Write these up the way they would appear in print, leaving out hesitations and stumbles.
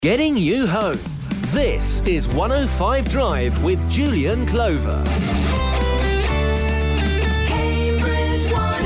Getting you home. This is 105 Drive with Julian Clover. Cambridge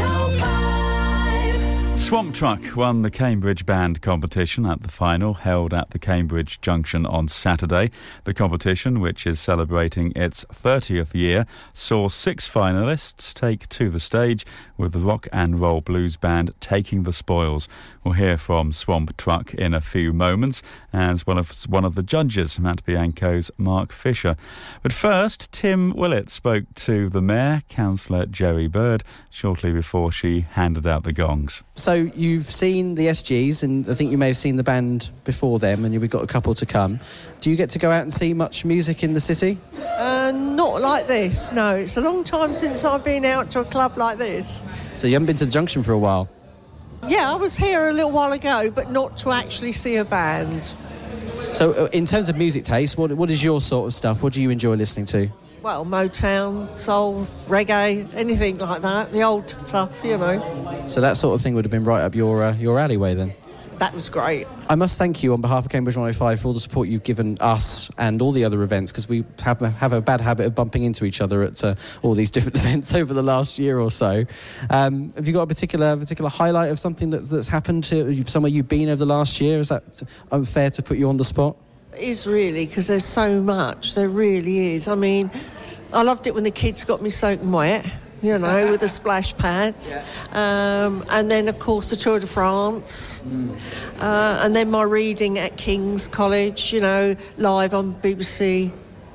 105. Swamp Truck won the Cambridge Band competition at the final, held at the Cambridge Junction on Saturday. The competition, which is celebrating its 30th year, saw 6 finalists take to the stage, with the Rock and Roll Blues Band taking the spoils. We'll hear from Swamp Truck in a few moments as one of the judges, Matt Bianco's Mark Fisher. But first, Tim Willett spoke to the Mayor, Councillor Jerry Bird, shortly before she handed out the gongs. So you've seen the SGs, and I think you may have seen the band before them, and we've got a couple to come. Do you get to go out and see much music in the city? Not like this, no. It's a long time since I've been out to a club like this. So you haven't been to the Junction for a while? Yeah, I was here a little while ago, but not to actually see a band. So in terms of music taste, what is your sort of stuff? What do you enjoy listening to? Well, Motown, soul, reggae, anything like that. The old stuff, you know. So that sort of thing would have been right up your alleyway then? That was great. I must thank you on behalf of Cambridge 105 for all the support you've given us and all the other events, because we have a bad habit of bumping into each other at all these different events over the last year or so. Have you got a particular highlight of something that's happened somewhere you've been over the last year? Is that unfair to put you on the spot? It is really, because there's so much. There really is. I mean, I loved it when the kids got me soaking wet, you know, with the splash pads. Yeah. And then, of course, the Tour de France. And then my reading at King's College, you know, live on BBC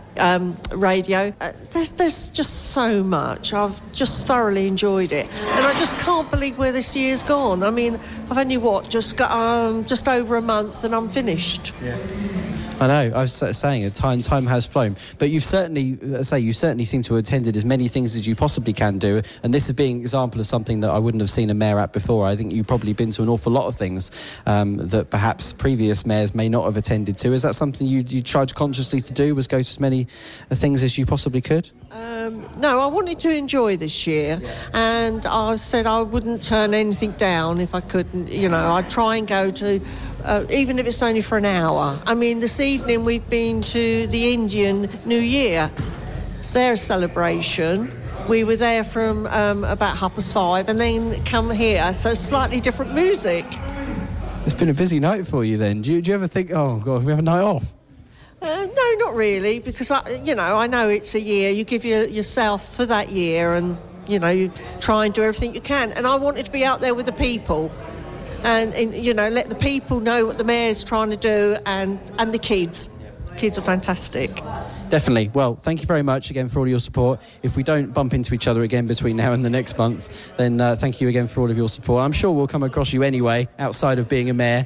radio. There's just so much. I've just thoroughly enjoyed it. And I just can't believe where this year's gone. I mean, I've only, just got just over a month and I'm finished. Yeah. I know, I was saying, time has flown. But you certainly seem to have attended as many things as you possibly can do, and this is being an example of something that I wouldn't have seen a mayor at before. I think you've probably been to an awful lot of things that perhaps previous mayors may not have attended to. Is that something you tried consciously to do, was go to as many things as you possibly could? No, I wanted to enjoy this year, and I said I wouldn't turn anything down if I couldn't. You know, I'd try and go to, even if it's only for an hour. I mean, this evening we've been to the Indian New Year, their celebration. We were there from about 5:30 and then come here, so slightly different music. It's been a busy night for you then. Do you ever think, oh God, we have a night off? No, not really, because I know it's a year. You give yourself for that year, and you know, you try and do everything you can. And I wanted to be out there with the people, and you know, let the people know what the mayor's trying to do, and the kids. Kids are fantastic. Definitely. Well, thank you very much again for all your support. If we don't bump into each other again between now and the next month, then thank you again for all of your support. I'm sure we'll come across you anyway, outside of being a mayor.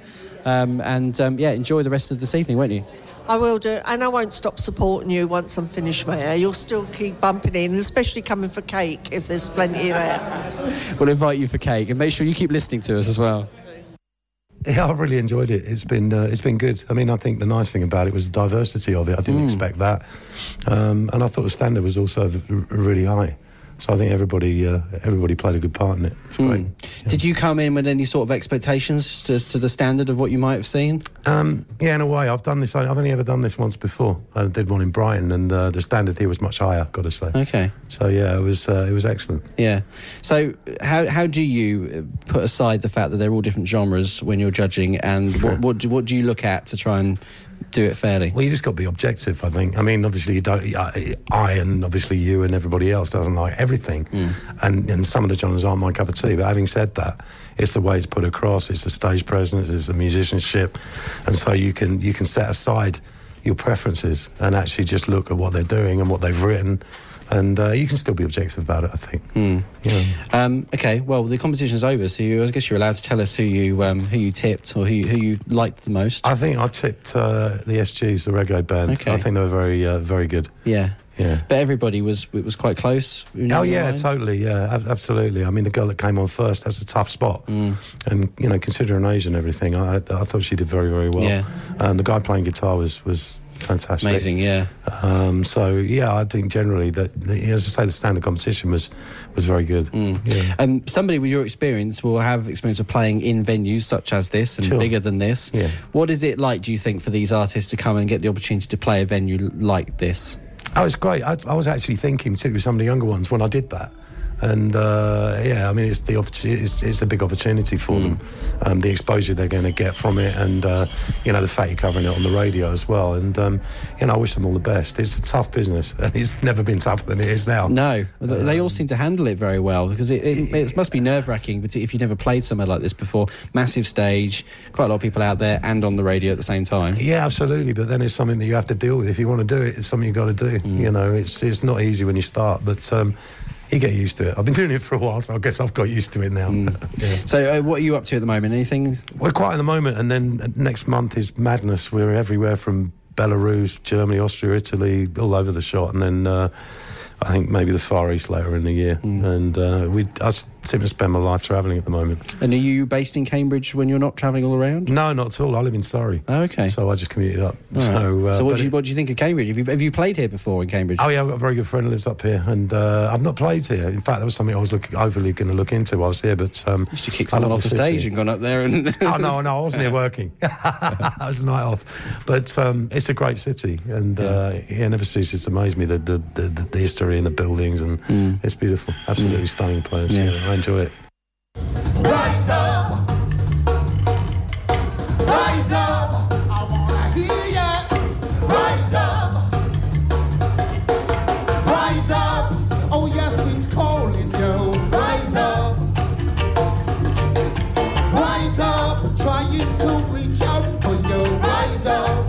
Enjoy the rest of this evening, won't you? I will do, and I won't stop supporting you once I'm finished, Mayor. You'll still keep bumping in, especially coming for cake if there's plenty there. We'll invite you for cake, and make sure you keep listening to us as well. Yeah, I've really enjoyed it. It's been good. I mean, I think the nice thing about it was the diversity of it. I didn't expect that, and I thought the standard was also really high. So I think everybody played a good part in it. It's great. Yeah. Did you come in with any sort of expectations as to the standard of what you might have seen? Yeah, in a way. I've done this. I've only ever done this once before. I did one in Brighton, and the standard here was much higher, I've got to say. Okay. So yeah, it was excellent. Yeah. So how do you put aside the fact that they're all different genres when you're judging, and what do you look at to try and do it fairly? Well, you just got to be objective, I think. I mean, obviously, I and obviously you and everybody else doesn't like everything. And some of the genres aren't my cup of tea. But having said that, it's the way it's put across, it's the stage presence, it's the musicianship. And so you can set aside your preferences and actually just look at what they're doing and what they've written. And you can still be objective about it, I think. Yeah. Okay, well, the competition's over, so I guess you're allowed to tell us who you tipped or who you liked the most. I think I tipped the SGs, the reggae band. Okay. I think they were very, very good. Yeah. Yeah. But everybody was quite close. Oh, yeah, totally, yeah, absolutely. I mean, the girl that came on first, that's a tough spot. And, you know, considering age and everything, I thought she did very, very well. Yeah. And the guy playing guitar was fantastic. Amazing, yeah. So yeah, I think generally that, as I say, the standard competition was very good. Yeah. Somebody with your experience will have experience of playing in venues such as this and Sure. bigger than this. Yeah. What is it like, do you think, for these artists to come and get the opportunity to play a venue like this? Oh, it's great. I was actually thinking, particularly some of the younger ones, when I did that. And yeah, I mean, it's a big opportunity for them. The exposure they're going to get from it, and you know, the fact you're covering it on the radio as well. And you know, I wish them all the best. It's a tough business, and it's never been tougher than it is now. No, they all seem to handle it very well, because it must be nerve-wracking, but if you've never played somewhere like this before, massive stage, quite a lot of people out there, and on the radio at the same time. Yeah, absolutely. But then it's something that you have to deal with. If you want to do it, it's something you've got to do. You know, it's not easy when you start, but you get used to it. I've been doing it for a while, so I guess I've got used to it now. Yeah. So what are you up to at the moment? Anything? We're quiet at the moment, and then next month is madness. We're everywhere from Belarus, Germany, Austria, Italy, all over the shop, and then I think maybe the Far East later in the year. And I seem to spend my life travelling at the moment. And are you based in Cambridge when you're not travelling all around? No, not at all. I live in Surrey. Oh, okay. So I just commuted up. Right. So what but do you think of Cambridge? Have you played here before in Cambridge? Oh yeah, I've got a very good friend who lives up here, and I've not played here. In fact, that was something I was overly going to look into while I was here, but You should kick someone off the stage and gone up there and... Oh no, I wasn't here working. I was a night off. But it's a great city, and it never ceases to amaze me, the history and the buildings, and it's beautiful. Absolutely stunning place. Yeah. I enjoy it. Rise up, rise up, I wanna hear ya. Rise up, oh yes, it's calling you. Rise up, trying to reach out for you. Rise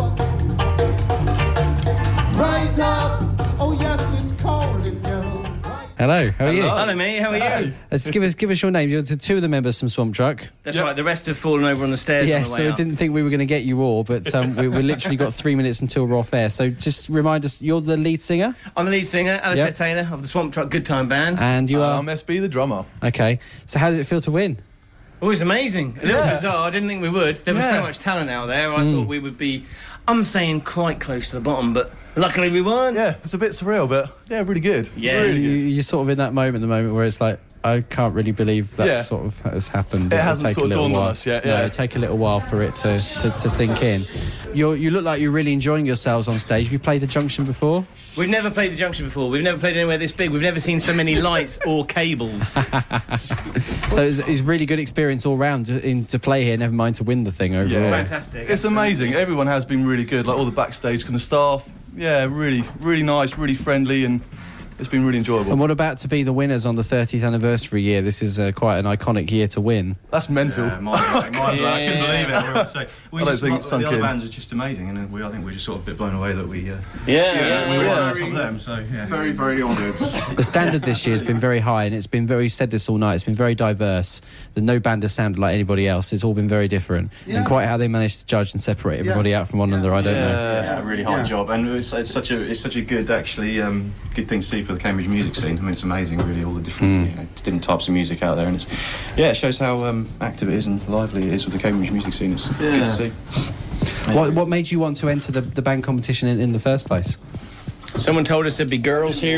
up, oh yes, it's calling you. Hello, how are you? Hello, mate. How are you? Just give us your name. You're two of the members from Swamp Truck. That's right. The rest have fallen over on the stairs Yes, on the so way I up. didn't think we were going to get you all, but we literally got 3 minutes until we're off air. So just remind us, you're the lead singer, I'm the lead singer, Alistair Yep. Taylor of the Swamp Truck Good Time Band. and you are... I'm SB, the drummer. Okay, so how did it feel to win? Oh, it was amazing. A little bizarre. I didn't think we would. There was so much talent out there. I thought we would be, I'm saying, quite close to the bottom, but luckily we won. Yeah, it's a bit surreal, but yeah, really good. Yeah. Really good. You're sort of in that moment, where it's like, I can't really believe that Yeah. sort of has happened. It It'll hasn't take sort a of little dawned on while. us yet, No, yeah. it'll take a little while for it to sink in. You look like you're really enjoying yourselves on stage. Have you played the Junction before? We've never played the Junction before. We've never played anywhere this big. We've never seen so many lights or cables. So it's really good experience all round to play here, never mind to win the thing overall. Yeah. Fantastic. It's amazing. Everyone has been really good, like all the backstage kind of staff. Yeah, really, really nice, really friendly, and it's been really enjoyable. And what about to be the winners on the 30th anniversary year? This is quite an iconic year to win. That's mental. Yeah, mind blowing. I couldn't believe it. I don't think it's sunk the other in. bands are just amazing, and I think we're just sort of a bit blown away that we Yeah. we were yeah. on top of them. So yeah, Very, very honoured. The standard this year has been very high, and it's been very, said this all night, it's been very diverse. No band has sounded like anybody else. It's all been very different. And quite how they managed to judge and separate everybody out from one another, I don't know. yeah, really hard job, and it's such a good actually good thing to see for the Cambridge music scene. I mean, it's amazing, really, all the different different types of music out there, and it shows how active it is and lively it is with the Cambridge music scene. It's good to see. What made you want to enter the band competition in the first place? Someone told us there'd be girls here.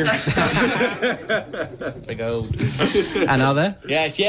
Big old. And are there? Yes.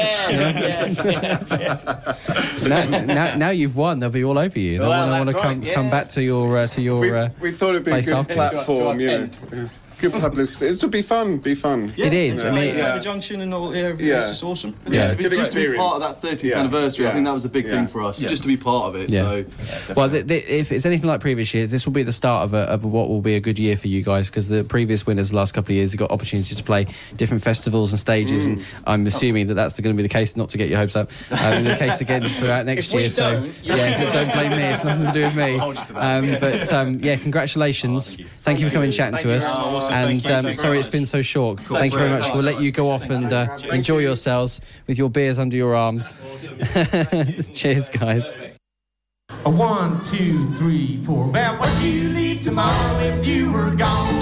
Now you've won, they'll be all over you. They'll Well, want to that's come right, come back to your We thought it'd be a place good afterwards. platform, you know. Good publicity. It would be fun. It is. I mean, the Junction and all. Yeah, it's Yeah. just awesome. Yeah. Good Just to be experience. part of that 30th Yeah. anniversary, I Yeah. think that was a big Yeah. thing for us. Yeah. Just to be part of it. Yeah. So well, if it's anything like previous years, this will be the start of what will be a good year for you guys, because the previous winners the last couple of years have got opportunities to play different festivals and stages, and I'm assuming that's going to be the case, not to get your hopes up, the case again throughout next If we year. So don't, don't blame me. It's nothing to do with me. Congratulations. Thank you for coming and chatting to us. And sorry it's been so short. Thank you very much. We'll let you go off and enjoy yourselves with your beers under your arms. Cheers, guys. 1, 2, 3, 4. Well, would you leave tomorrow if you were gone?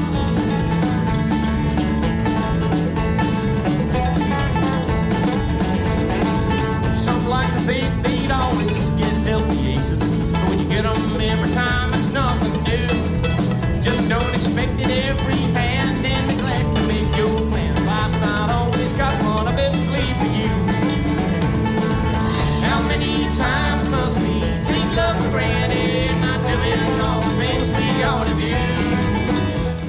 Some like to think they'd always get dealt the aces, but when you get them every time, it's nothing new.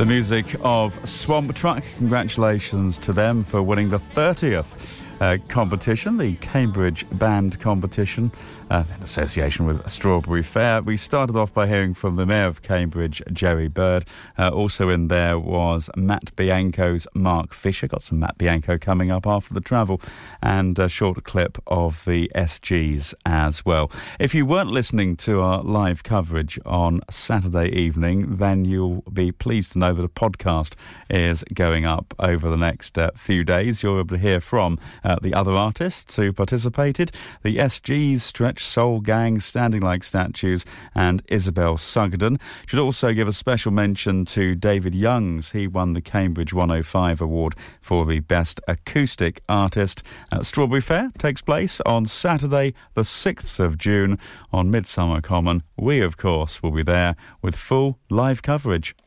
The music of Swamp Truck. Congratulations to them for winning the 30th competition, the Cambridge Band Competition, in association with Strawberry Fair. We started off by hearing from the Mayor of Cambridge, Jerry Bird. Also in there was Matt Bianco's Mark Fisher. Got some Matt Bianco coming up after the travel, and a short clip of the SGs as well. If you weren't listening to our live coverage on Saturday evening, then you'll be pleased to know that a podcast is going up over the next few days. You'll be able to hear from the other artists who participated, the SGs, Stretch Soul Gang, Standing Like Statues, and Isabel Sugden. Should also give a special mention to David Youngs. He won the Cambridge 105 Award for the Best Acoustic Artist. Strawberry Fair takes place on Saturday, the 6th of June on Midsummer Common. We, of course, will be there with full live coverage.